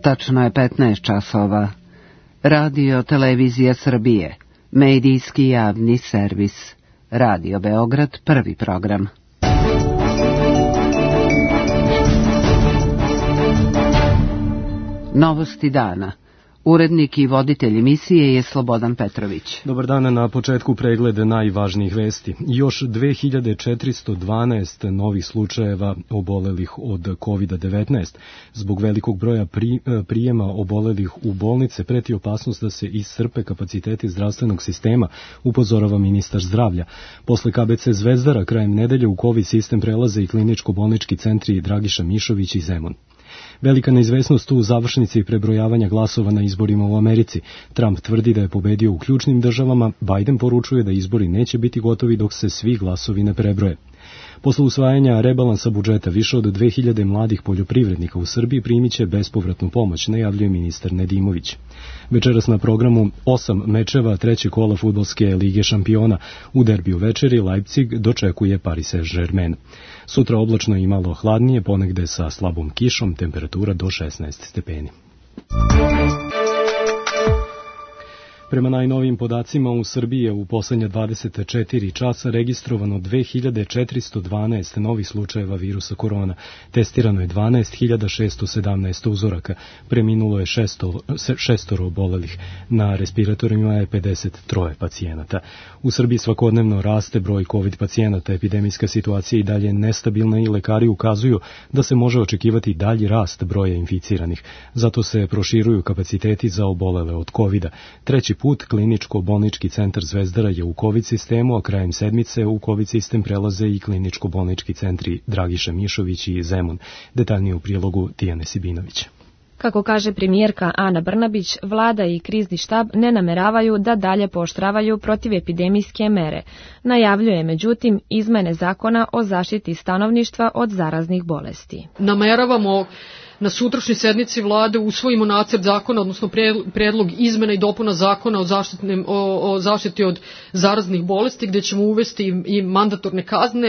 Tačno je 15 časova. Radio Televizija Srbije, medijski javni servis. Radio Beograd, prvi program. Novosti dana. Urednik i voditelj emisije je Slobodan Petrović. Dobar dan, na početku pregled najvažnijih vesti. Još 2412 novih slučajeva obolelih od COVID-19. Zbog velikog broja prijema obolelih u bolnice preti opasnost da se iscrpe kapaciteti zdravstvenog sistema, upozorava ministar zdravlja. Posle KBC Zvezdara krajem nedelje u COVID sistem prelaze i kliničko-bolnički centri Dragiša Mišović i Zemun. Velika neizvesnost u završnici prebrojavanja glasova na izborima u Americi. Trump tvrdi da je pobedio u ključnim državama, Biden poručuje da izbori neće biti gotovi dok se svi glasovi ne prebroje. Posle usvajanja rebalansa budžeta više od 2000 mladih poljoprivrednika u Srbiji primiće bespovratnu pomoć, najavljuje ministar Nedimović. Večeras na programu 8 mečeva treće kola fudbalske lige šampiona. U derbiju večeri Leipzig dočekuje Paris Saint-Germain. Sutra oblačno i malo hladnije, ponegde sa slabom kišom, temperatura do 16 stepeni. Prema najnovijim podacima u Srbiji je u poslednja 24 časa registrovano 2412 novih slučajeva virusa korona. Testirano je 12.617 uzoraka. Preminulo je šestoro obolelih. Na respiratorima je 53 pacijenata. U Srbiji svakodnevno raste broj COVID pacijenata. Epidemijska situacija i dalje nestabilna i lekari ukazuju da se može očekivati dalji rast broja inficiranih. Zato se proširuju kapaciteti za obolele od COVID-a. Treći put kliničko-bolnički centar Zvezdara je u COVID sistemu, a krajem sedmice u COVID sistem prelaze i kliničko-bolnički centri Dragiša Mišović i Zemun. Detaljnije u prilogu Tijane Sibinović. Kako kaže premijerka Ana Brnabić, vlada i krizni štab ne nameravaju da dalje pooštravaju protivepidemijske mere. Najavljuje, međutim, izmene zakona o zaštiti stanovništva od zaraznih bolesti. Nameravamo na sutrašnjoj sednici vlade usvojimo nacrt zakona, odnosno predlog izmena i dopuna zakona o zaštiti od zaraznih bolesti, gde ćemo uvesti i mandatorne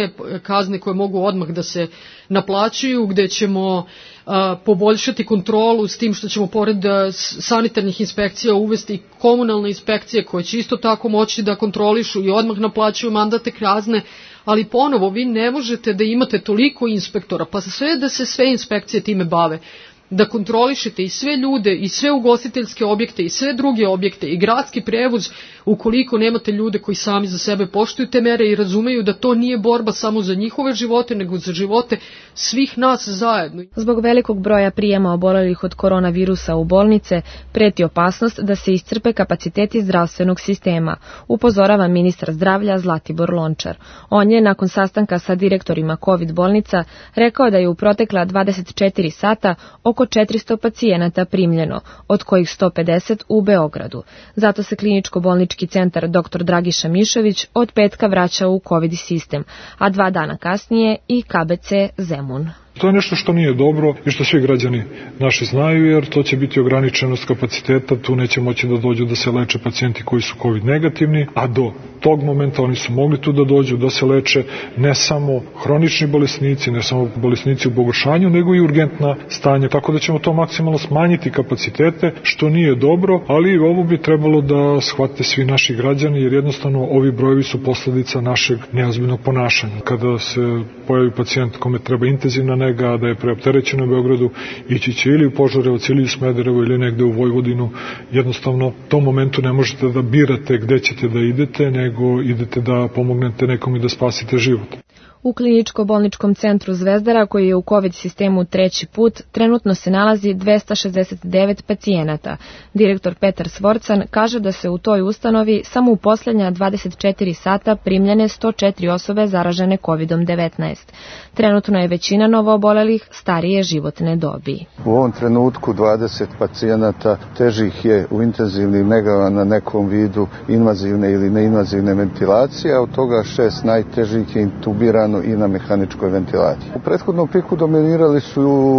kazne koje mogu odmah da se naplaćuju, gde ćemo poboljšati kontrolu s tim što ćemo pored sanitarnih inspekcija uvesti komunalne inspekcije koje će isto tako moći da kontrolišu i odmah naplaćuju mandate kazne. Ali ponovo, vi ne možete da imate toliko inspektora, pa sve da se sve inspekcije time bave, da kontrolišete i sve ljude, i sve ugostiteljske objekte, i sve druge objekte, i gradski prevoz, ukoliko nemate ljude koji sami za sebe poštuju te mere i razumeju da to nije borba samo za njihove živote, nego za živote svih nas zajedno. Zbog velikog broja prijema obolelih od koronavirusa u bolnice, preti opasnost da se iscrpe kapaciteti zdravstvenog sistema, upozorava ministar zdravlja Zlatibor Lončar. On je, nakon sastanka sa direktorima COVID bolnica, rekao da je u protekla 24 sata oko 400 pacijenata primljeno, od kojih 150 u Beogradu. Zato se kliničko-bolnički centar dr. Dragiša Mišović od petka vraća u COVID sistem, a 2 dana kasnije i KBC Zemun. To je nešto što nije dobro i što svi građani naši znaju, jer to će biti ograničenost kapaciteta, tu neće moći da dođu da se leče pacijenti koji su COVID negativni, a do tog momenta oni su mogli tu da dođu da se leče ne samo hronični bolesnici, ne samo bolesnici u pogoršanju, nego i urgentna stanja, tako da ćemo to maksimalno smanjiti kapacitete, što nije dobro, ali ovo bi trebalo da shvate svi naši građani, jer jednostavno ovi brojevi su posledica našeg neozbiljnog ponašanja. Kada se pojavi pacijent kome treba intenzivna nega, da je preopterećen u Beogradu, ići će ili u Požarevac, ili u Smederevo, ili negde u Vojvodinu. Jednostavno, u tom momentu ne možete da birate gde ćete da idete, nego idete da pomognete nekom i da spasite život. U kliničko-bolničkom centru Zvezdara, koji je u COVID sistemu treći put, trenutno se nalazi 269 pacijenata. Direktor Petar Svorcan kaže da se u toj ustanovi samo u posljednja 24 sata primljene 104 osobe zaražene COVID-19. Trenutno je većina novoobolelih starije životne dobi. U ovom trenutku 20 pacijenata težih je u intenzivnim negama na nekom vidu invazivne ili neinvazivne ventilacije, a od toga 6 najtežih je intubirano naravno i na mehaničkoj ventilaciji. U prethodnom piku dominirali su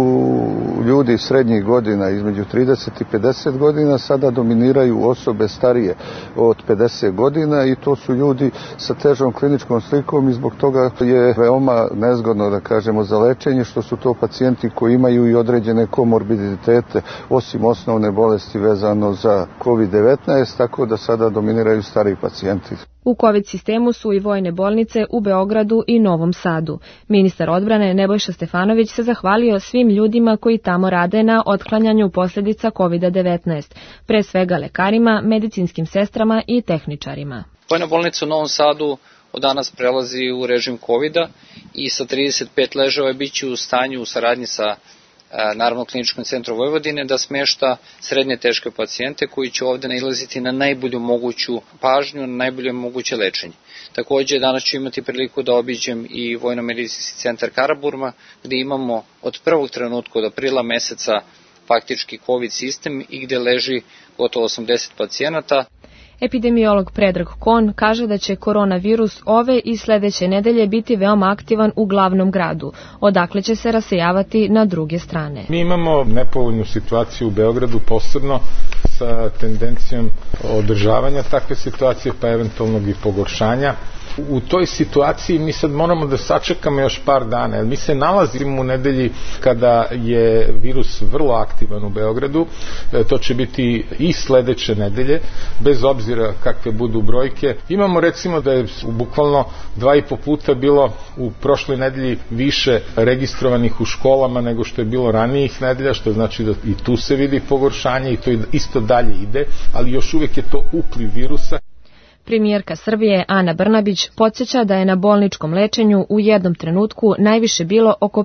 ljudi srednjih godina između 30 i 50 godina, sada dominiraju osobe starije od 50 godina i to su ljudi sa težom kliničkom slikom i zbog toga je veoma nezgodno da kažemo za lečenje što su to pacijenti koji imaju i određene komorbiditete osim osnovne bolesti vezano za COVID-19, tako da sada dominiraju stariji pacijenti. U COVID sistemu su i vojne bolnice u Beogradu i Novom Sadu. Ministar odbrane Nebojša Stefanović se zahvalio svim ljudima koji tamo rade na otklanjanju posljedica COVID-19, pre svega lekarima, medicinskim sestrama i tehničarima. Vojna bolnica u Novom Sadu od danas prelazi u režim COVID-a i sa 35 leževa biće u stanju u saradnji sa naravno Kliničkom centru Vojvodine da smešta srednje teške pacijente koji će ovde nailaziti na najbolju moguću pažnju, na najbolje moguće lečenje. Takođe, danas ću imati priliku da obiđem i Vojno-medicinski centar Karaburma, gde imamo od prvog trenutka od aprila meseca faktički COVID sistem i gde leži gotovo 80 pacijenata. Epidemiolog Predrag Kon kaže da će koronavirus ove i sledeće nedelje biti veoma aktivan u glavnom gradu, odakle će se rasejavati na druge strane. Mi imamo nepovoljnu situaciju u Beogradu, posebno sa tendencijom održavanja takve situacije, pa eventualnog i pogoršanja. U toj situaciji mi sad moramo da sačekamo još par dana, jer mi se nalazimo u nedelji kada je virus vrlo aktivan u Beogradu, to će biti i sledeće nedelje, bez obzira kakve budu brojke. Imamo recimo da je bukvalno 2,5 puta bilo u prošloj nedelji više registrovanih u školama nego što je bilo ranijih nedelja, što znači da i tu se vidi pogoršanje i to isto dalje ide, ali još uvijek je to upliv virusa. Premijerka Srbije Ana Brnabić podsjeća da je na bolničkom lečenju u jednom trenutku najviše bilo oko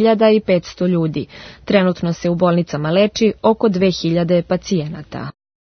5500 ljudi. Trenutno se u bolnicama leči oko 2000 pacijenata.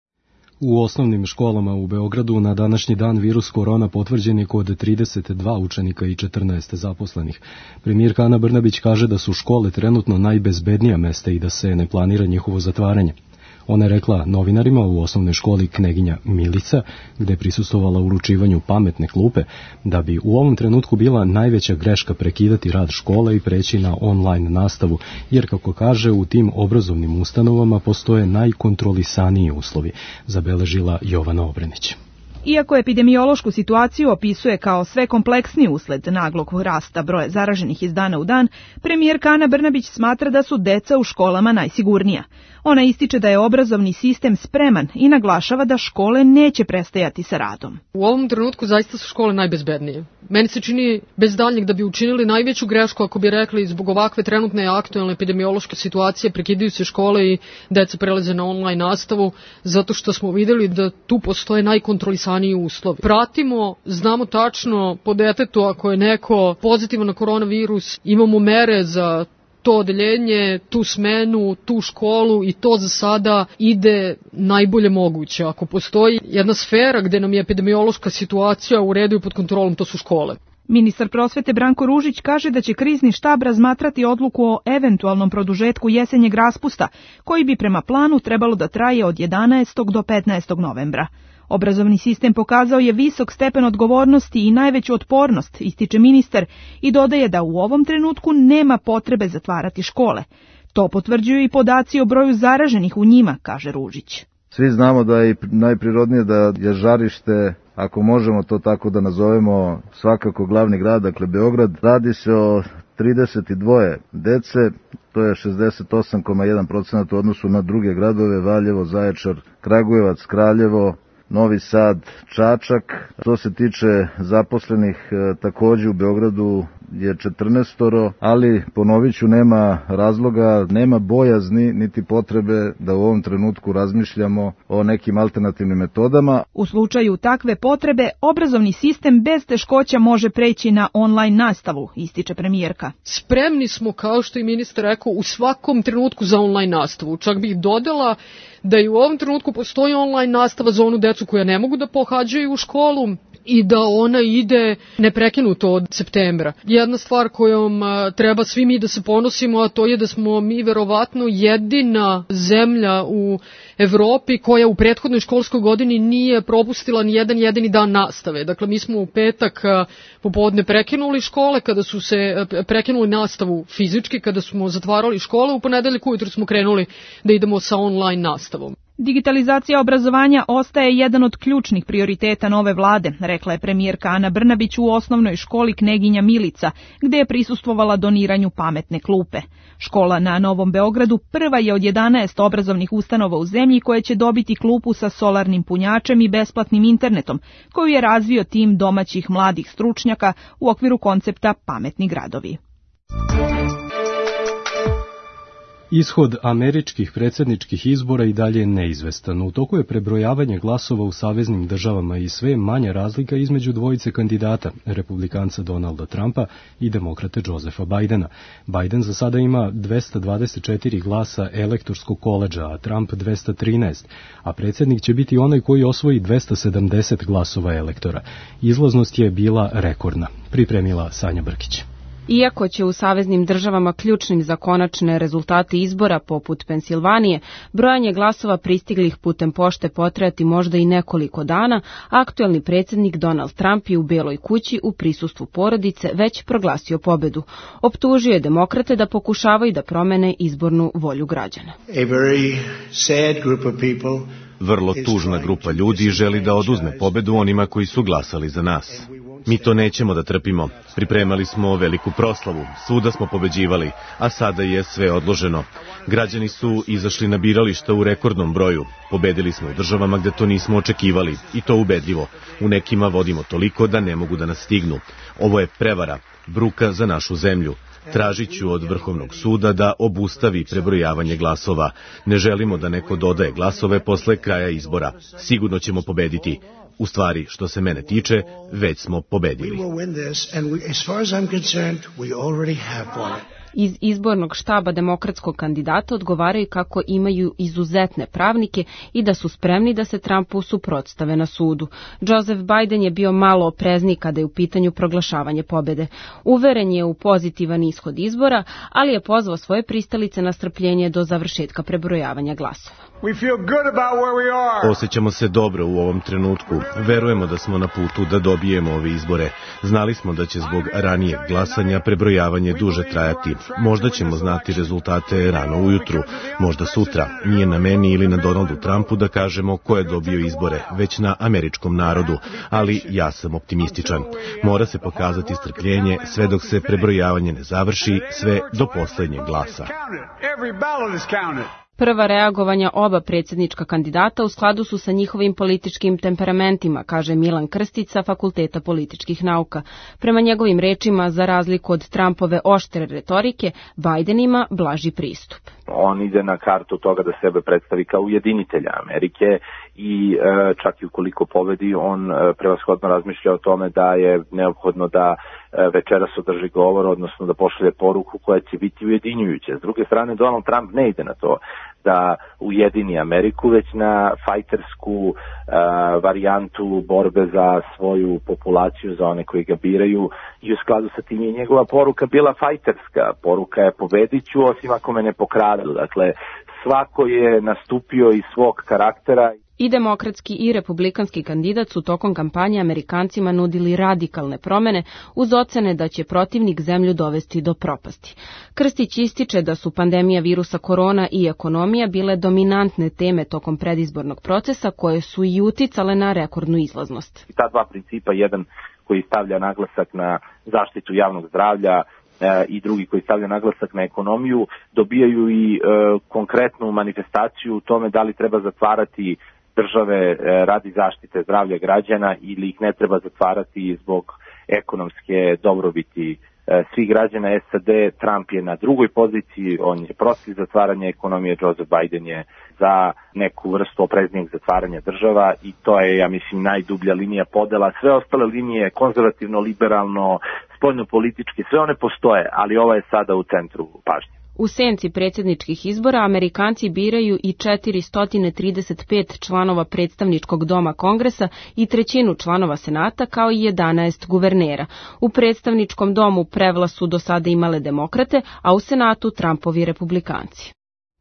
U osnovnim školama u Beogradu na današnji dan virus korona potvrđen je kod 32 učenika i 14 zaposlenih. Premijerka Ana Brnabić kaže da su škole trenutno najbezbednija mesta i da se ne planira njihovo zatvaranje. Ona je rekla novinarima u osnovnoj školi Kneginja Milica, gde je prisustvovala uručivanju pametne klupe, da bi u ovom trenutku bila najveća greška prekidati rad škole i preći na online nastavu, jer kako kaže u tim obrazovnim ustanovama postoje najkontrolisaniji uslovi, zabeležila Jovana Obrenić. Iako epidemiološku situaciju opisuje kao sve kompleksniji usled naglog rasta broja zaraženih iz dana u dan, premijerka Ana Brnabić smatra da su deca u školama najsigurnija. Ona ističe da je obrazovni sistem spreman i naglašava da škole neće prestajati sa radom. U ovom trenutku zaista su škole najbezbednije. Meni se čini bez daljnjeg da bi učinili najveću grešku ako bi rekli zbog ovakve trenutne aktualne epidemiološke situacije prekidaju se škole i deca prelaze na online nastavu, zato što smo videli da tu postoje najkontrolisaniji uslovi. Pratimo, znamo tačno po detetu ako je neko pozitivan na koronavirus, imamo mere za to odeljenje, tu smenu, tu školu i to za sada ide najbolje moguće. Ako postoji jedna sfera gde nam je epidemiološka situacija u redu i pod kontrolom, to su škole. Ministar prosvete Branko Ružić kaže da će krizni štab razmatrati odluku o eventualnom produžetku jesenjeg raspusta, koji bi prema planu trebalo da traje od 11. do 15. novembra. Obrazovni sistem pokazao je visok stepen odgovornosti i najveću otpornost, ističe ministar, i dodaje da u ovom trenutku nema potrebe zatvarati škole. To potvrđuju i podaci o broju zaraženih u njima, kaže Ružić. Svi znamo da je najprirodnije da je žarište, ako možemo to tako da nazovemo, svakako glavni grad, dakle Beograd. Radi se o 32 dece, to je 68,1% u odnosu na druge gradove, Valjevo, Zaječar, Kragujevac, Kraljevo, Novi Sad, Čačak. Što se tiče zaposlenih, takođe u Beogradu je 14, ali ponovit ću, nema razloga, nema bojazni niti potrebe da u ovom trenutku razmišljamo o nekim alternativnim metodama. U slučaju takve potrebe, obrazovni sistem bez teškoća može preći na online nastavu, ističe premijerka. Spremni smo, kao što i ministar rekao, u svakom trenutku za online nastavu. Čak bih dodala da i u ovom trenutku postoji online nastava za onu decu koja ne mogu da pohađaju u školu i da ona ide neprekinuto od septembra. Jedna stvar kojom treba svi mi da se ponosimo, a to je da smo mi verovatno jedina zemlja u Evropi koja u prethodnoj školskoj godini nije propustila ni jedan jedini dan nastave. Dakle, mi smo u petak popodne prekinuli škole, kada su se prekinuli nastavu fizički, kada smo zatvarali škole, u ponedeljak ujutro smo krenuli da idemo sa online nastavom. Digitalizacija obrazovanja ostaje jedan od ključnih prioriteta nove vlade, rekla je premijerka Ana Brnabić u osnovnoj školi Kneginja Milica, gde je prisustvovala doniranju pametne klupe. Škola na Novom Beogradu prva je od 11 obrazovnih ustanova u zemlji koje će dobiti klupu sa solarnim punjačem i besplatnim internetom, koju je razvio tim domaćih mladih stručnjaka u okviru koncepta Pametni gradovi. Ishod američkih predsjedničkih izbora i dalje je neizvestan. U toku je prebrojavanje glasova u saveznim državama i sve manja razlika između dvojice kandidata, republikanca Donalda Trumpa i demokrate Josepha Bidena. Biden za sada ima 224 glasa elektorskog koledža, a Trump 213, a predsjednik će biti onaj koji osvoji 270 glasova elektora. Izlaznost je bila rekordna, pripremila Sanja Brkić. Iako će u saveznim državama ključnim za konačne rezultate izbora, poput Pensilvanije, brojanje glasova pristiglih putem pošte potrajati možda i nekoliko dana, aktuelni predsjednik Donald Trump je u Beloj kući u prisustvu porodice već proglasio pobedu. Optužio je demokrate da pokušavaju da promene izbornu volju građana. Vrlo tužna grupa ljudi želi da oduzme pobedu onima koji su glasali za nas. Mi to nećemo da trpimo. Pripremali smo veliku proslavu, svuda smo pobeđivali, a sada je sve odloženo. Građani su izašli na birališta u rekordnom broju. Pobedili smo u državama gde to nismo očekivali, i to ubedljivo. U nekima vodimo toliko da ne mogu da nas stignu. Ovo je prevara, bruka za našu zemlju. Tražit ću od Vrhovnog suda da obustavi prebrojavanje glasova. Ne želimo da neko dodaje glasove posle kraja izbora. Sigurno ćemo pobediti. U stvari, što se mene tiče, već smo pobedili. Iz izbornog štaba demokratskog kandidata odgovaraju kako imaju izuzetne pravnike i da su spremni da se Trumpu suprotstave na sudu. Joseph Biden je bio malo oprezniji kada je u pitanju proglašavanje pobede. Uveren je u pozitivan ishod izbora, ali je pozvao svoje pristalice na strpljenje do završetka prebrojavanja glasova. Osjećamo se dobro u ovom trenutku. Verujemo da smo na putu da dobijemo ove izbore. Znali smo da će zbog ranijeg glasanja prebrojavanje duže trajati. Možda ćemo znati rezultate rano ujutru, možda sutra. Nije na meni ili na Donaldu Trumpu da kažemo ko je dobio izbore, već na američkom narodu, ali ja sam optimističan. Mora se pokazati strpljenje sve dok se prebrojavanje ne završi, sve do poslednjeg glasa. Prva reagovanja oba predsjednička kandidata u skladu su sa njihovim političkim temperamentima, kaže Milan Krstić sa Fakulteta političkih nauka. Prema njegovim rečima, za razliku od Trumpove oštre retorike, Biden ima blaži pristup. On ide na kartu toga da sebe predstavi kao ujedinitelja Amerike i čak i ukoliko pobedi, on prevashodno razmišlja o tome da je neophodno da večeras održi govor, odnosno da pošalje poruku koja će biti ujedinjujuća. S druge strane, Donald Trump ne ide na to da ujedini Ameriku, već na fajtersku varijantu borbe za svoju populaciju, za one koji ga biraju, i u skladu sa tim je njegova poruka bila fajterska. Poruka je pobedit ću, osim ako me ne pokradu. Dakle, svako je nastupio iz svog karaktera. I demokratski i republikanski kandidat su tokom kampanje Amerikancima nudili radikalne promene uz ocene da će protivnik zemlju dovesti do propasti. Krstić ističe da su pandemija virusa korona i ekonomija bile dominantne teme tokom predizbornog procesa koje su i uticale na rekordnu izlaznost. Ta dva principa, jedan koji stavlja naglasak na zaštitu javnog zdravlja i drugi koji stavlja naglasak na ekonomiju, dobijaju i konkretnu manifestaciju u tome da li treba zatvarati države radi zaštite zdravlja građana ili ih ne treba zatvarati zbog ekonomske dobrobiti svih građana SAD. Trump je na drugoj poziciji, on je protiv zatvaranja ekonomije, Joseph Biden je za neku vrstu opreznijeg zatvaranja država i to je, ja mislim, najdublja linija podela. Sve ostale linije, konzervativno, liberalno, spoljno-političke, sve one postoje, ali ova je sada u centru pažnje. U senci predsjedničkih izbora Amerikanci biraju i 435 članova predstavničkog doma Kongresa i 1/3 članova Senata, kao i 11 guvernera. U predstavničkom domu prevlast su do sada imale demokrate, a u Senatu Trumpovi republikanci.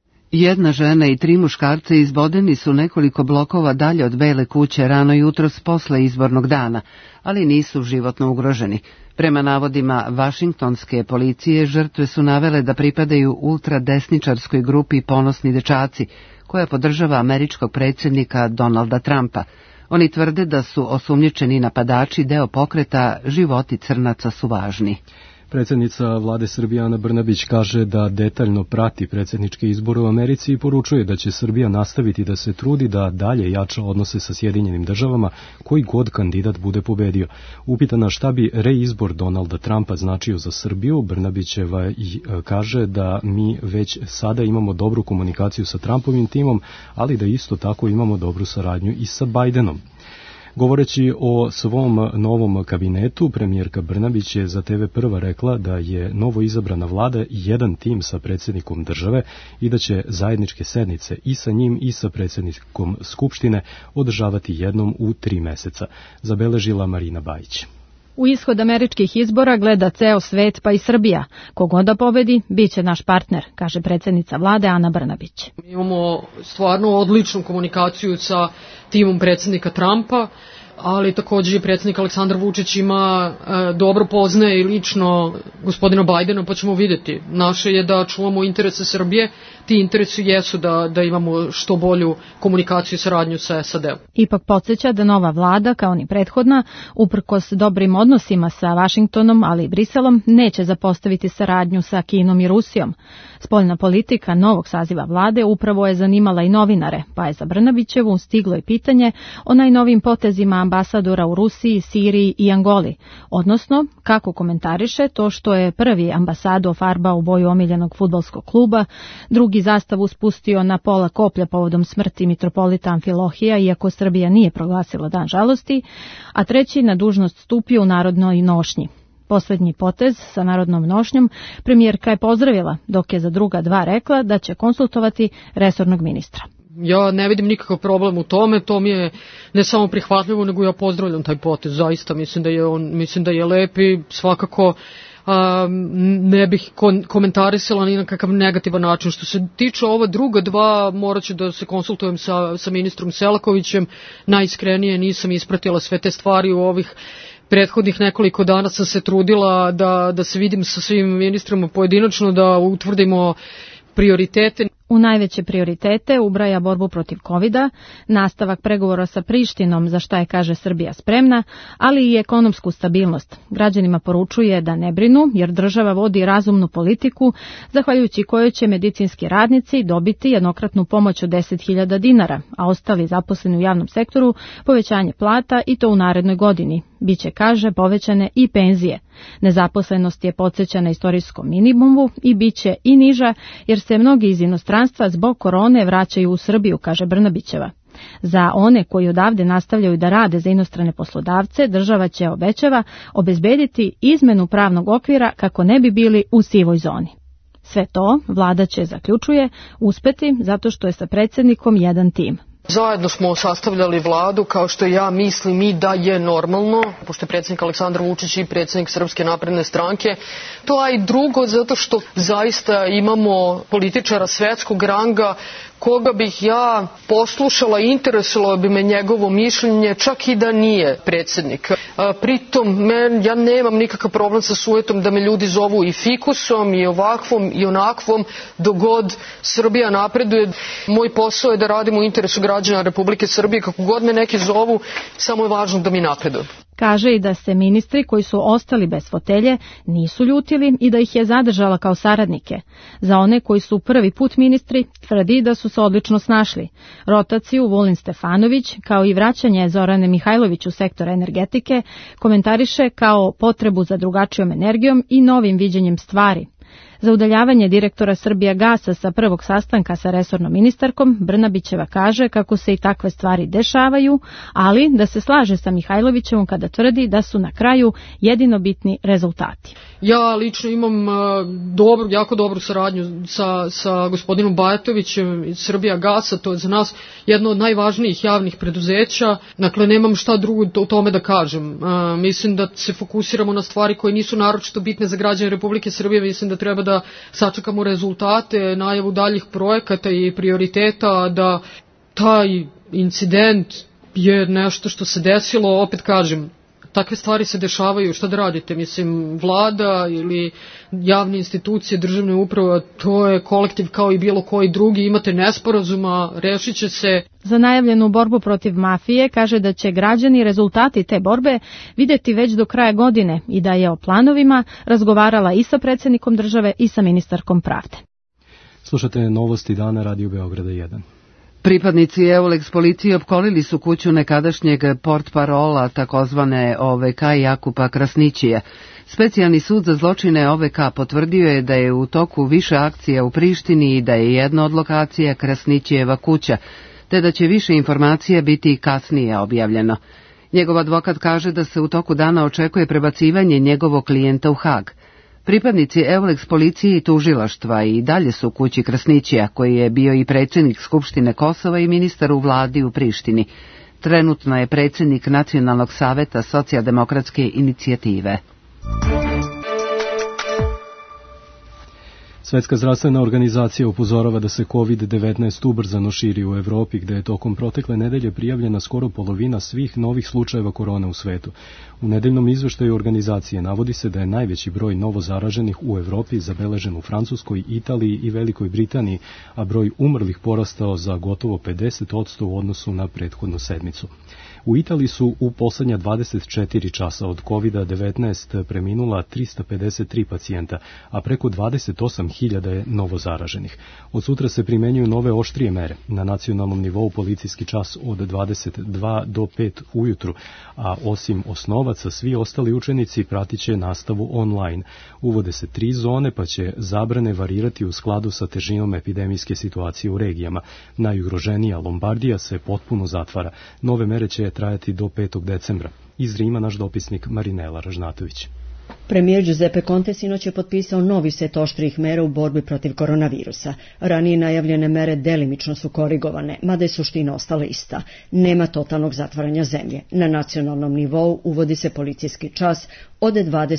Jedna žena i 3 muškarca izbodeni su nekoliko blokova dalje od Bele kuće rano jutros posle izbornog dana, ali nisu životno ugroženi. Prema navodima Vašingtonske policije, žrtve su navele da pripadaju ultradesničarskoj grupi Ponosni dečaci, koja podržava američkog predsjednika Donalda Trumpa. Oni tvrde da su osumnjičeni napadači deo pokreta Životi crnaca su važni. Predsjednica vlade Srbije Ana Brnabić kaže da detaljno prati predsjedničke izbore u Americi i poručuje da će Srbija nastaviti da se trudi da dalje jača odnose sa Sjedinjenim državama koji god kandidat bude pobedio. Upitana šta bi reizbor Donalda Trumpa značio za Srbiju, Brnabićeva kaže da mi već sada imamo dobru komunikaciju sa Trumpovim timom, ali da isto tako imamo dobru saradnju i sa Bajdenom. Govoreći o svom novom kabinetu, premijerka Brnabić je za TV Prva rekla da je novo izabrana vlada jedan tim sa predsjednikom države i da će zajedničke sednice i sa njim i sa predsjednikom Skupštine održavati jednom u 3 meseca, zabeležila Marina Bajić. U ishod američkih izbora gleda ceo svet, pa i Srbija. Kogod da pobedi, bit će naš partner, kaže predsjednica vlade Ana Brnabić. Imamo stvarno odličnu komunikaciju sa timom predsjednika Trumpa, ali također i predsjednik Aleksandar Vučić dobro poznaje i lično gospodina Bajdena, pa ćemo vidjeti. Naše je da čuvamo interese Srbije, ti interesi jesu da imamo što bolju komunikaciju i saradnju sa SAD-om. Ipak podsjeća da nova vlada, kao ni prethodna, uprkos dobrim odnosima sa Vašingtonom, ali i Briselom, neće zapostaviti saradnju sa Kinom i Rusijom. Spoljna politika novog saziva vlade upravo je zanimala i novinare, pa je za Brnabićevu stiglo i pitanje o najnovim potezima ambasadora u Rusiji, Siriji i Angoli, odnosno kako komentariše to što je prvi ambasador farbao u boju omiljenog fudbalskog kluba, drugi zastavu spustio na pola koplja povodom smrti mitropolita Amfilohija, iako Srbija nije proglasila dan žalosti, a treći na dužnost stupio u narodnoj nošnji. Posljednji potez sa narodnom nošnjom premijerka je pozdravila, dok je za druga 2 rekla da će konsultovati resornog ministra. Ja ne vidim nikakav problem u tome, to mi je ne samo prihvatljivo, nego ja pozdravljam taj potez, zaista mislim da je lep i svakako ne bih komentarisala ni na kakav negativan način. Što se tiče ova druga 2, morat ću da se konsultujem sa ministrom Selakovićem, najiskrenije nisam ispratila sve te stvari u ovih prethodnih nekoliko dana, sam se trudila da se vidim sa svim ministrima pojedinačno, da utvrdimo prioritete. U najveće prioritete ubraja borbu protiv covida, nastavak pregovora sa Prištinom, za šta je, kaže, Srbija spremna, ali i ekonomsku stabilnost. Građanima poručuje da ne brinu, jer država vodi razumnu politiku, zahvaljujući kojoj će medicinski radnici dobiti jednokratnu pomoć od 10.000 dinara, a ostali zaposleni u javnom sektoru povećanje plata i to u narednoj godini. Biće, kaže, povećane i penzije. Nezaposlenost je podsjeća na istorijskom minimumu i biće i niža, jer se mnogi iz inostranstva zbog korone vraćaju u Srbiju, kaže Brnabićeva. Za one koji odavde nastavljaju da rade za inostrane poslodavce, država će, obećava, obezbediti izmenu pravnog okvira kako ne bi bili u sivoj zoni. Sve to vlada će, zaključuje, uspeti zato što je sa predsjednikom jedan tim. Zajedno smo sastavljali vladu, kao što ja mislim i da je normalno, pošto je predsjednik Aleksandar Vučić i predsjednik Srpske napredne stranke. To, a i drugo, zato što zaista imamo političara svetskog ranga koga bih ja poslušala i interesovalo bi me njegovo mišljenje, čak i da nije predsjednik. Pritom, ja nemam nikakav problem sa sujetom da me ljudi zovu i fikusom, i ovakvom, i onakvom, dok god Srbija napreduje. Moj posao je da radim u interesu građana Republike Srbije, kako god me neki zovu, samo je važno da mi napreduju. Kaže i da se ministri koji su ostali bez fotelje nisu ljutili i da ih je zadržala kao saradnike. Za one koji su prvi put ministri, tvrdi da su se odlično snašli. Rotaciju Vulin Stefanović, kao i vraćanje Zorane Mihajlović u sektor energetike, komentariše kao potrebu za drugačijom energijom i novim viđenjem stvari. Za udaljavanje direktora Srbijagasa sa prvog sastanka sa resornom ministarkom, Brnabićeva kaže kako se i takve stvari dešavaju, ali da se slaže sa Mihajlovićevom kada tvrdi da su na kraju jedino bitni rezultati. Ja lično imam jako dobru saradnju sa gospodinom Bajatovićem iz Srbijagasa, to je za nas jedno od najvažnijih javnih preduzeća, dakle nemam šta drugo o tome da kažem. Mislim da se fokusiramo na stvari koje nisu naročito bitne za građane Republike Srbije, mislim da treba da sačekamo rezultate, najavu daljih projekata i prioriteta, da taj incident je nešto što se desilo, opet kažem, takve stvari se dešavaju, šta da radite, mislim, vlada ili javne institucije, državne uprave, to je kolektiv kao i bilo koji drugi, imate nesporazuma, rešit će se. Za najavljenu borbu protiv mafije kaže da će građani rezultati te borbe videti već do kraja godine i da je o planovima razgovarala i sa predsjednikom države i sa ministarkom pravde. Slušate novosti dana Radio Beograda 1. Pripadnici EULEX policije opkolili su kuću nekadašnjeg portparola takozvane OVK Jakupa Krasnićija. Specijalni sud za zločine OVK potvrdio je da je u toku više akcija u Prištini i da je jedna od lokacija Krasnićijeva kuća, te da će više informacija biti kasnije objavljeno. Njegov advokat kaže da se u toku dana očekuje prebacivanje njegovog klijenta u Hag. Pripadnici EULEX policije i tužilaštva i dalje su u kući Krasnićija, koji je bio i predsjednik Skupštine Kosova i ministar u vladi u Prištini. Trenutno je predsjednik Nacionalnog saveta socijaldemokratske inicijative. Svetska zdravstvena organizacija upozorava da se COVID-19 ubrzano širi u Evropi, gde je tokom protekle nedelje prijavljena skoro polovina svih novih slučajeva korone u svetu. U nedeljnom izveštaju organizacije navodi se da je najveći broj novo zaraženih u Evropi zabeležen u Francuskoj, Italiji i Velikoj Britaniji, a broj umrlih porastao za gotovo 50% u odnosu na prethodnu sedmicu. U Italiji su u poslednja 24 časa od COVID-19 preminula 353 pacijenta, a preko 28.000 je novo zaraženih. Od sutra se primenjuju nove oštrije mere. Na nacionalnom nivou policijski čas od 22 do 5 ujutru, a osim osnovaca, svi ostali učenici pratiće nastavu online. Uvode se 3 zone, pa će zabrane varirati u skladu sa težinom epidemijske situacije u regijama. Najugroženija Lombardija se potpuno zatvara. Nove mere će trajati do 5. decembra. Iz Rima naš dopisnik Marinela Ražnatović. Premijer Giuseppe Conte sinoć je potpisao novi set oštrih mera u borbi protiv koronavirusa. Ranije najavljene mere delimično su korigovane, mada je suština ostala ista. Nema totalnog zatvaranja zemlje. Na nacionalnom nivou uvodi se policijski čas od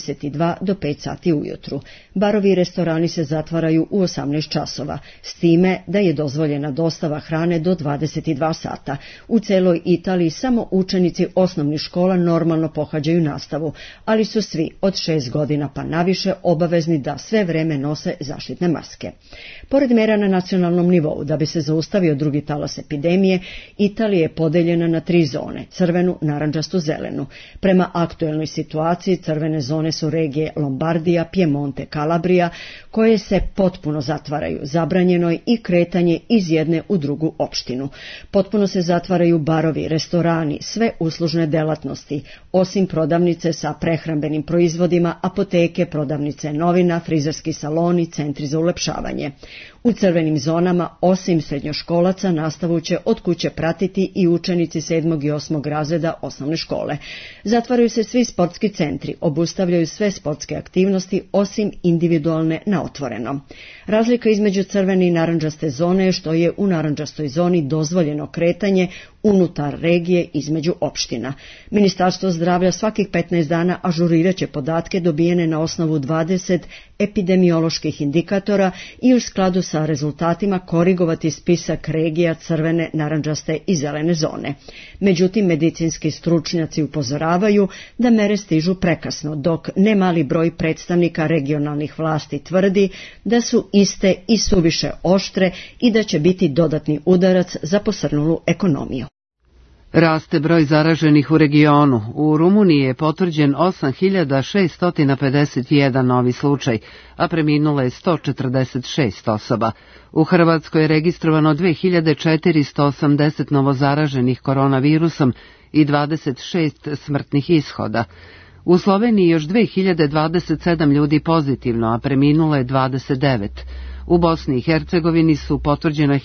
22 do 5 sati ujutru. Barovi i restorani se zatvaraju u 18 časova, s time da je dozvoljena dostava hrane do 22 sata. U celoj Italiji samo učenici osnovnih škola normalno pohađaju nastavu, ali su svi od 6 godina pa naviše obavezni da sve vreme nose zaštitne maske. Pored mera na nacionalnom nivou, da bi se zaustavio drugi talas epidemije, Italija je podeljena na 3 zone, crvenu, narandžastu, zelenu. Prema aktuelnoj situaciji, crvene zone su regije Lombardija, Piemonte, Kalabrija, koje se potpuno zatvaraju. Zabranjeno je i kretanje iz jedne u drugu opštinu. Potpuno se zatvaraju barovi, restorani, sve uslužne delatnosti, osim prodavnice sa prehrambenim proizvodima, apoteke, prodavnice novina, frizerski saloni, centri za ulepšavanje. U crvenim zonama, osim srednjoškolaca, nastavu će od kuće pratiti i učenici 7. i 8. razreda osnovne škole. Zatvaraju se svi sportski centri, obustavljaju sve sportske aktivnosti, osim individualne na otvorenom. Razlika između crvene i narandžaste zone je što je u narandžastoj zoni dozvoljeno kretanje unutar regije između opština. Ministarstvo zdravlja svakih 15 dana ažurirat će podatke dobijene na osnovu 20 epidemioloških indikatora i u skladu sa rezultatima korigovati spisak regija crvene, narandžaste i zelene zone. Međutim, medicinski stručnjaci upozoravaju da mere stižu prekasno, dok nemali broj predstavnika regionalnih vlasti tvrdi da su iste i suviše oštre i da će biti dodatni udarac za posrnulu ekonomiju. Raste broj zaraženih u regionu. U Rumuniji je potvrđen 8.651 novi slučaj, a preminulo je 146 osoba. U Hrvatskoj je registrovano 2.480 novozaraženih koronavirusom i 26 smrtnih ishoda. U Sloveniji još 2027 ljudi pozitivno, a preminulo je 29. U Bosni i Hercegovini su potvrđeno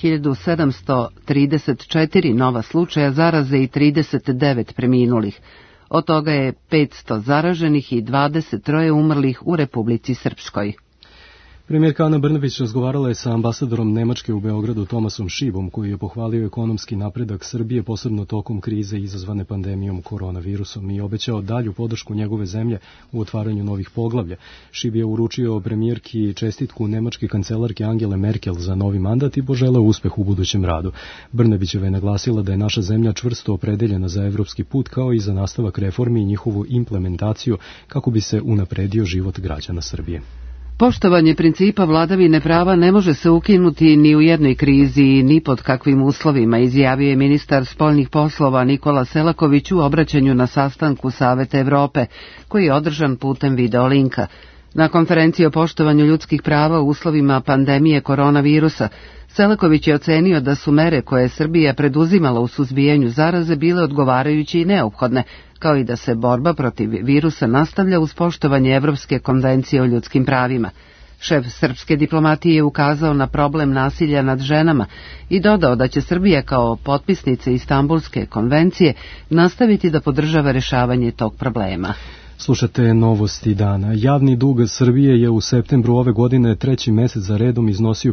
1734 nova slučaja zaraze i 39 preminulih. Od toga je 500 zaraženih i 23 umrlih u Republici Srpskoj. Premijerka Ana Brnabić razgovarala je sa ambasadorom Nemačke u Beogradu Tomasom Šibom, koji je pohvalio ekonomski napredak Srbije, posebno tokom krize izazvane pandemijom koronavirusom, i obećao dalju podršku njegove zemlje u otvaranju novih poglavlja. Šib je uručio premijerki čestitku nemačke kancelarke Angele Merkel za novi mandat i poželeo uspeh u budućem radu. Brnabićeva je naglasila da je naša zemlja čvrsto opredeljena za evropski put, kao i za nastavak reformi i njihovu implementaciju kako bi se unapredio život građana Srbije. Poštovanje principa vladavine prava ne može se ukinuti ni u jednoj krizi i ni pod kakvim uslovima, izjavio je ministar spoljnih poslova Nikola Selaković u obraćanju na sastanku Saveta Evrope, koji je održan putem videolinka. Na konferenciji o poštovanju ljudskih prava u uslovima pandemije koronavirusa, Selaković je ocenio da su mere koje je Srbija preduzimala u suzbijanju zaraze bile odgovarajuće i neophodne, kao i da se borba protiv virusa nastavlja uz poštovanje Evropske konvencije o ljudskim pravima. Šef srpske diplomatije je ukazao na problem nasilja nad ženama i dodao da će Srbija kao potpisnica Istanbulske konvencije nastaviti da podržava rešavanje tog problema. Slušate novosti dana. Javni dug Srbije je u septembru ove godine treći mesec za redom iznosio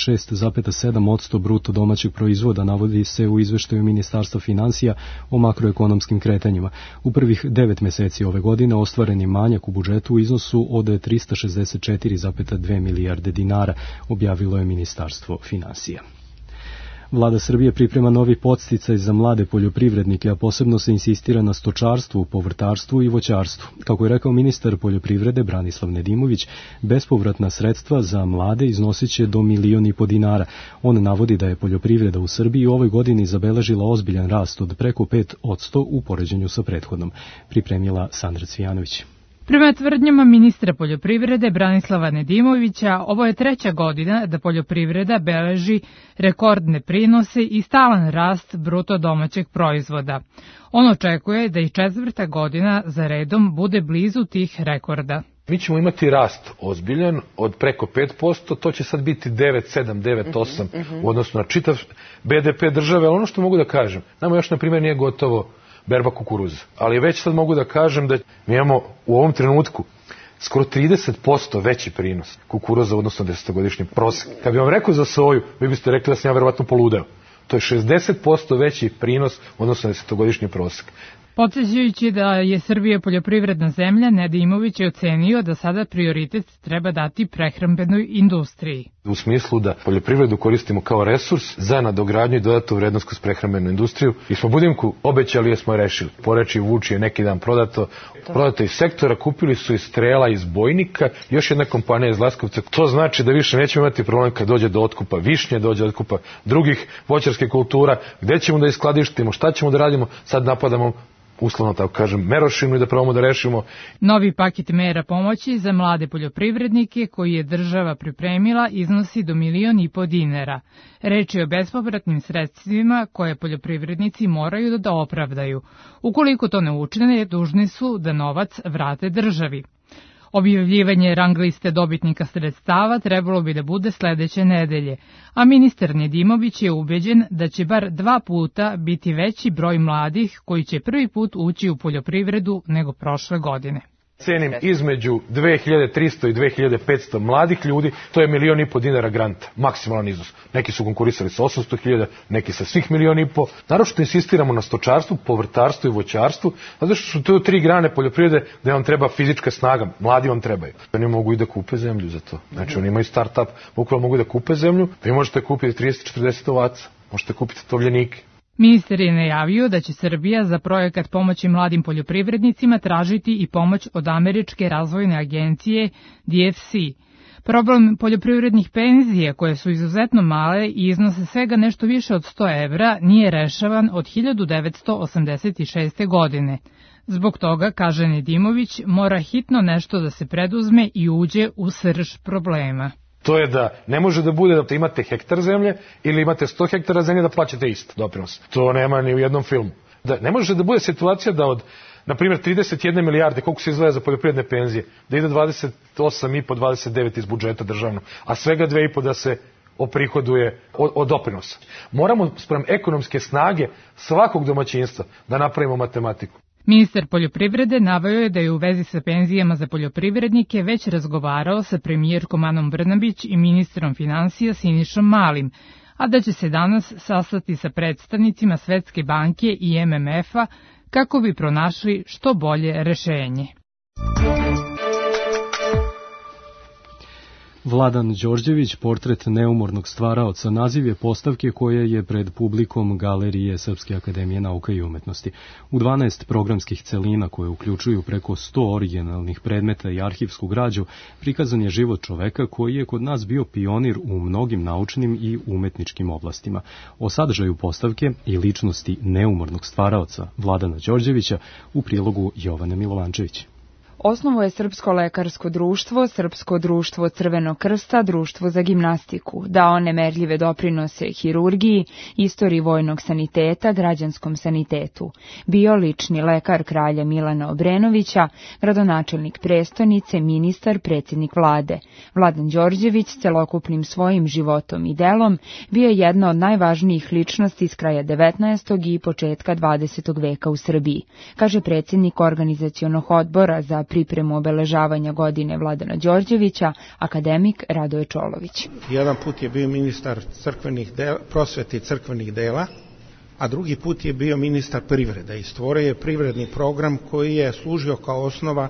56,7% bruto domaćeg proizvoda, navodi se u izveštaju Ministarstva finansija o makroekonomskim kretanjima. U prvih 9 meseci ove godine ostvaren je manjak u budžetu u iznosu od 364,2 milijarde dinara, objavilo je Ministarstvo finansija. Vlada Srbije priprema novi podsticaj za mlade poljoprivrednike, a posebno se insistira na stočarstvu, povrtarstvu i voćarstvu. Kako je rekao ministar poljoprivrede Branislav Nedimović, bespovratna sredstva za mlade iznosiće do 1,5 miliona dinara. On navodi da je poljoprivreda u Srbiji u ovoj godini zabeležila ozbiljan rast od preko 5% u poređenju sa prethodnom, pripremila Sandra Cvijanović. Prema tvrdnjama ministra poljoprivrede Branislava Nedimovića, ovo je treća godina da poljoprivreda beleži rekordne prinose i stalan rast bruto domaćeg proizvoda. On očekuje da i četvrta godina za redom bude blizu tih rekorda. Mi ćemo imati rast ozbiljan od preko 5%, to će sad biti 9, 7, 9, 8 u odnosu na čitav BDP države, ali ono što mogu da kažem, nama još na primjer nije gotovo berba kukuruza. Ali već sad mogu da kažem da mi imamo u ovom trenutku skoro 30% veći prinos kukuruza u odnosu na 10-godišnji prosek. Kad bi vam rekao za soju, vi biste rekli da sam ja verovatno poludeo. To je 60% veći prinos u odnosu na 10-godišnji prosek. Podsjećajući da je Srbija poljoprivredna zemlja, Nedimović je ocenio da sada prioritet treba dati prehrambenoj industriji. U smislu da poljoprivredu koristimo kao resurs za nadogradnju i dodatu vrednost kroz prehrambenu industriju. I smo Budimku obećali, jer smo je rešili. Poreči Vuči je neki dan prodato iz sektora, kupili su iz Strela, iz Bojnika, još jedna kompanija iz Laskovca. To znači da više nećemo imati problem kad dođe do otkupa višnje, dođe do otkupa drugih voćarskih kultura, gde ćemo da iskladištimo, šta ćemo da radimo, sad napadamo uslovno tako kažem, merošinu i da probamo da rešimo. Novi paket mera pomoći za mlade poljoprivrednike koji je država pripremila iznosi do 1,5 miliona dinara. Reč je o bespovratnim sredstvima koje poljoprivrednici moraju da opravdaju. Ukoliko to ne učine, dužni su da novac vrate državi. Objavljivanje rang liste dobitnika sredstava trebalo bi da bude sledeće nedelje, a ministar Nedimović je ubeđen da će bar 2 puta biti veći broj mladih koji će prvi put ući u poljoprivredu nego prošle godine. Cenim između 2300 i 2500 mladih ljudi, to je 1,5 miliona dinara granta, maksimalan iznos. Neki su konkurisali sa 800.000, neki sa svih 1,5 miliona. Naročito insistiramo na stočarstvu, povrtarstvu i voćarstvu, zato što su to 3 grane poljoprivrede gde vam treba fizička snaga, mladi vam trebaju. Oni mogu i da kupe zemlju za to. Znači oni imaju start-up, bukvalno mogu da kupe zemlju, vi možete kupiti 30-40 ovaca, možete kupiti tovljenike. Ministar je najavio da će Srbija za projekat pomoći mladim poljoprivrednicima tražiti i pomoć od Američke razvojne agencije DFC. Problem poljoprivrednih penzija, koje su izuzetno male i iznose svega nešto više od 100 evra, nije rešavan od 1986. godine. Zbog toga, kaže Nedimović, mora hitno nešto da se preduzme i uđe u srž problema. To je da ne može da bude da imate hektar zemlje ili imate 100 hektara zemlje da plaćate isto doprinos. To nema ni u jednom filmu. Da ne može da bude situacija da od na primjer 31 milijarde, koliko se izdvaja za poljoprivredne penzije, da ide 28,5-29 iz budžeta državnog, a svega 2,5 da se oprihoduje od doprinosa. Moramo sprem ekonomske snage svakog domaćinstva da napravimo matematiku. Ministar poljoprivrede naveo je da je u vezi sa penzijama za poljoprivrednike već razgovarao sa premijerkom Anom Brnabić i ministrom finansija Sinišom Malim, a da će se danas sastati sa predstavnicima Svetske banke i MMF-a kako bi pronašli što bolje rešenje. Vladan Đorđević, portret neumornog stvaraoca, naziv je postavke koje je pred publikom Galerije Srpske akademije nauka i umetnosti. U 12 programskih celina koje uključuju preko 100 originalnih predmeta i arhivsku građu, prikazan je život čoveka koji je kod nas bio pionir u mnogim naučnim i umetničkim oblastima. O sadržaju postavke i ličnosti neumornog stvaraoca Vladana Đorđevića u prilogu Jovane Milovančević. Osnovo je Srpsko lekarsko društvo, Srpsko društvo Crvenog krsta, Društvo za gimnastiku, dao nemerljive doprinose hirurgiji, istoriji vojnog saniteta, građanskom sanitetu. Bio lični lekar kralja Milana Obrenovića, gradonačelnik prestonice, ministar, predsjednik vlade. Vladan Đorđević s celokupnim svojim životom i delom bio je jedna od najvažnijih ličnosti s kraja 19. i početka 20. veka u Srbiji, kaže predsjednik organizacionog odbora za pripremu obeležavanja godine Vladana Đorđevića, akademik Radoje Čolović. Jedan put je bio ministar prosvete i crkvenih dela, a drugi put je bio ministar privrede i stvorio je privredni program koji je služio kao osnova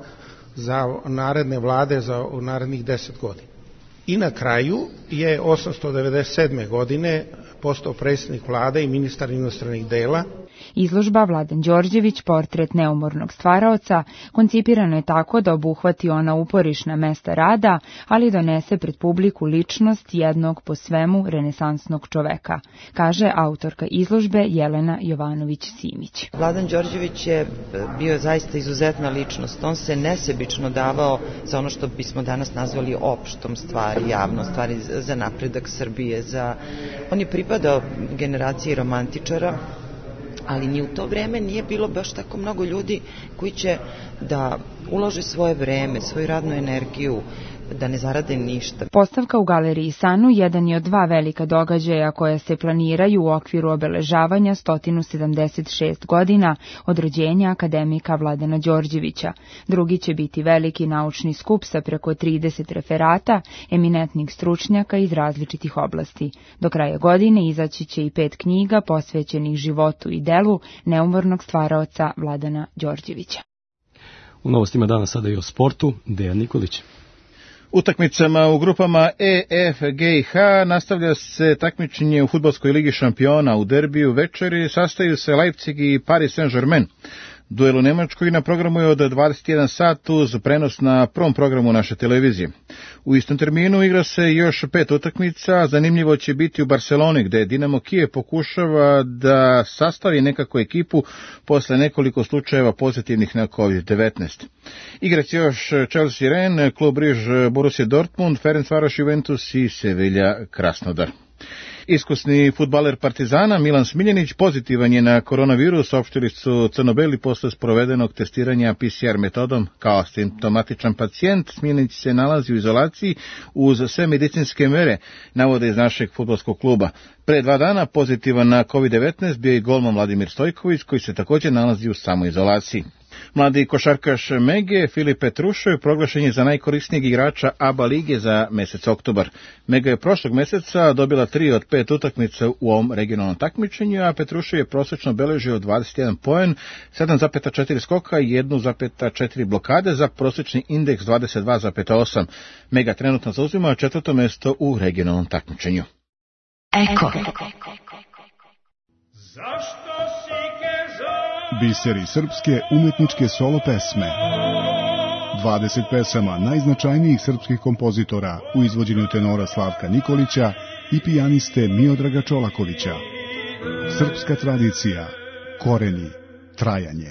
za naredne vlade za narednih 10 godina. I na kraju je 897. godine postao predsjednik vlade i ministar inostranih dela. Izložba Vladan Đorđević, portret neumornog stvaraoca, koncipirano je tako da obuhvati ona uporišna mesta rada, ali donese pred publiku ličnost jednog po svemu renesansnog čoveka, kaže autorka izložbe Jelena Jovanović-Simić. Vladan Đorđević je bio zaista izuzetna ličnost. On se nesebično davao za ono što bismo danas nazvali opštom stvari, javnom stvari, za napredak Srbije. On je pripadao generaciji romantičara, ali ni u to vreme nije bilo baš tako mnogo ljudi koji će da ulože svoje vreme, svoju radnu energiju, da ne zarade ništa. Postavka u Galeriji Sanu jedan je od dva velika događaja koja se planiraju u okviru obeležavanja 176 godina od rođenja akademika Vladana Đorđevića. Drugi će biti veliki naučni skup sa preko 30 referata, eminentnih stručnjaka iz različitih oblasti. Do kraja godine izaći će i 5 knjiga posvećenih životu i delu neumornog stvaraoca Vladana Đorđevića. U novostima dana sada i o sportu, Dejan Nikolić. Utakmicama u grupama E, F, G i H nastavlja se takmičenje u fudbalskoj ligi šampiona. U derbiju večeri sastaju se Leipzig i Paris Saint-Germain. Duel u Nemačkoj na programu je od 21 sat uz prenos na prvom programu naše televizije. U istom terminu igra se još 5 utakmica. Zanimljivo će biti u Barceloni, gde Dinamo Kijev pokušava da sastavi nekakvu ekipu posle nekoliko slučajeva pozitivnih na COVID-19. Igraće još Chelsea Rennes, Klub Briž Borussia Dortmund, Ferencvaroš Juventus i Sevilla Krasnodar. Iskusni fudbaler Partizana Milan Smiljanić pozitivan je na koronavirus, saopštili su crnobeli posle sprovedenog testiranja PCR metodom. Kao simptomatičan pacijent Smiljanić se nalazi u izolaciji uz sve medicinske mere, navode iz našeg fudbalskog kluba. Pre 2 dana pozitivan na COVID-19 bio i golman Vladimir Stojković, koji se također nalazi u samoizolaciji. Mladi košarkaš Mege, Filip Petrušev, proglašen je za najkorisnijeg igrača ABA lige za mesec oktobar. Mega je prošlog meseca dobila 3 od 5 utakmica u ovom regionalnom takmičenju, a Petrušev je prosečno beležio 21 poen, 7,4 skoka i 1,4 blokade za prosečni indeks 22,8. Mega trenutno zauzima 4. mesto u regionalnom takmičenju. Eko. Biseri srpske umetničke solo pesme. 20 pesama najznačajnijih srpskih kompozitora u izvođenju tenora Slavka Nikolića i pijaniste Miodraga Čolakovića. Srpska tradicija, koreni, trajanje.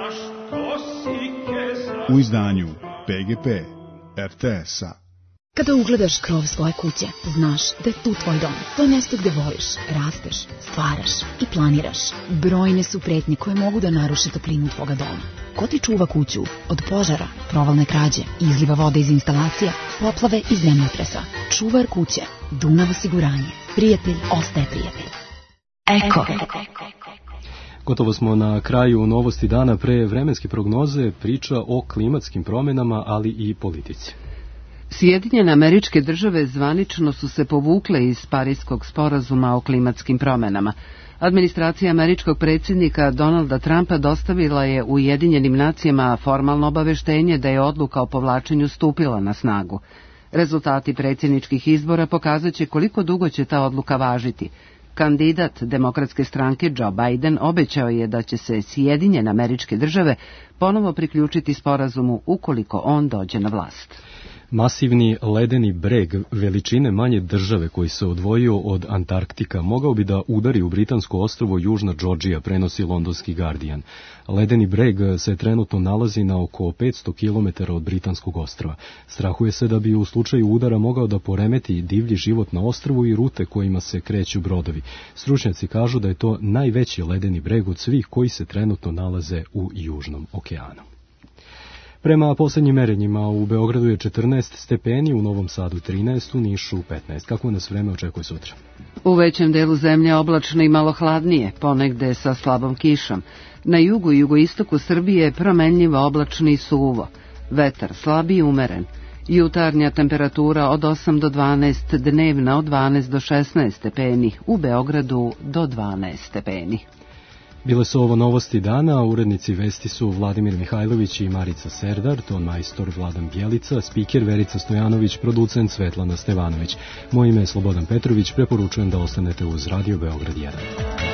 U izdanju PGP RTS-a. Kada ugledaš krov svoje kuće, znaš da je tu tvoj dom. To je mjesto gde voliš, rasteš, stvaraš i planiraš. Brojne su pretnje koje mogu da naruše toplinu tvoga doma. Ko ti čuva kuću od požara, provalne krađe, izliva vode iz instalacija, poplave i zemljotresa? Čuvar kuće. Dunav osiguranje. Prijatelj ostaje prijatelj. Eko. Gotovo smo na kraju novosti dana. Pre vremenske prognoze priča o klimatskim promenama, ali i politici. Sjedinjene Američke Države zvanično su se povukle iz Pariskog sporazuma o klimatskim promenama. Administracija američkog predsjednika Donalda Trumpa dostavila je Ujedinjenim nacijama formalno obaveštenje da je odluka o povlačenju stupila na snagu. Rezultati predsjedničkih izbora pokazat će koliko dugo će ta odluka važiti. Kandidat Demokratske stranke Joe Biden obećao je da će se Sjedinjene Američke Države ponovo priključiti sporazumu ukoliko on dođe na vlast. Masivni ledeni breg veličine manje države koji se odvojio od Antarktika mogao bi da udari u britansko ostrvo Južna Džordžija, prenosi londonski Guardian. Ledeni breg se trenutno nalazi na oko 500 km od britanskog ostrva. Strahuje se da bi u slučaju udara mogao da poremeti divlji život na ostrvu i rute kojima se kreću brodovi. Stručnjaci kažu da je to najveći ledeni breg od svih koji se trenutno nalaze u Južnom okeanu. Prema poslednjim merenjima u Beogradu je 14 stepeni, u Novom Sadu 13, u Nišu 15. Kako nas vreme očekuje sutra? U većem delu zemlje oblačno i malo hladnije, ponegde sa slabom kišom. Na jugu i jugoistoku Srbije promenljivo oblačno i suvo. Vetar slab i umeren. Jutarnja temperatura od 8 do 12, dnevna od 12 do 16 stepeni, u Beogradu do 12 stepeni. Bile su ovo novosti dana, urednici vesti su Vladimir Mihajlović i Marica Serdar, ton majstor Vladan Bjelica, spiker Verica Stojanović, producent Svetlana Stevanović. Moje ime je Slobodan Petrović, preporučujem da ostanete uz Radio Beograd 1.